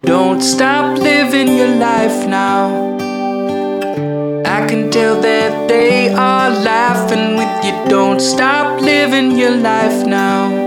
Don't stop living your life now. I can tell that they are laughing with you. Don't stop living your life now.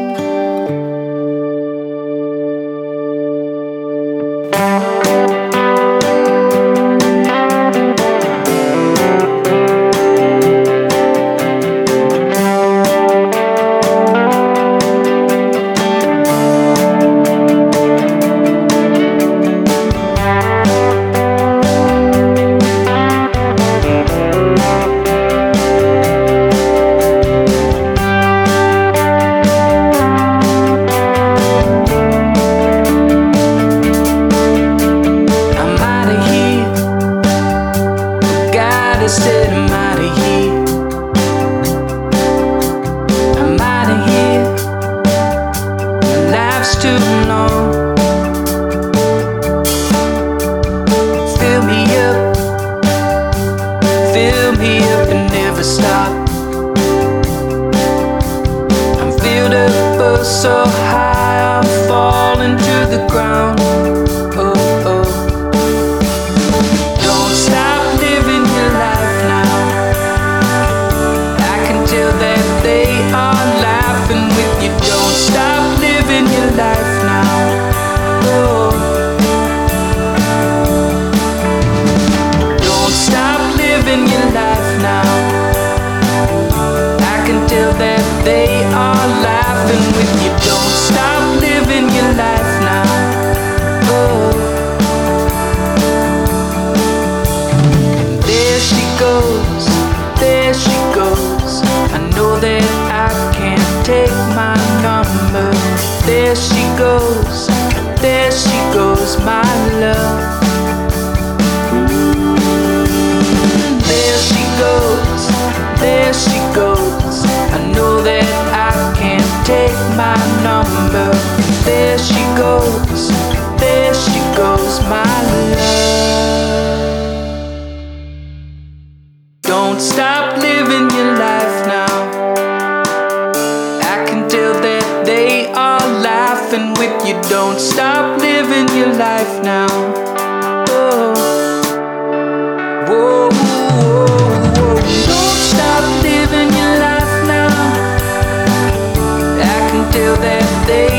I said I'm out of here. I'm out of here. Life's too long. Fill me up and never stop. I'm filled up but so high I'm falling to the ground. They are laughing with you. Don't stop living your life now. Oh. There she goes, there she goes. I know that I can't take my number. There she goes, my love. There she goes, there she goes. I know that I can't take my number. There she goes, my love. Don't stop living your life now. I can tell that they are laughing with you. Don't stop living your life now. Oh. Whoa, whoa, whoa. Don't stop living your life now. I can tell that they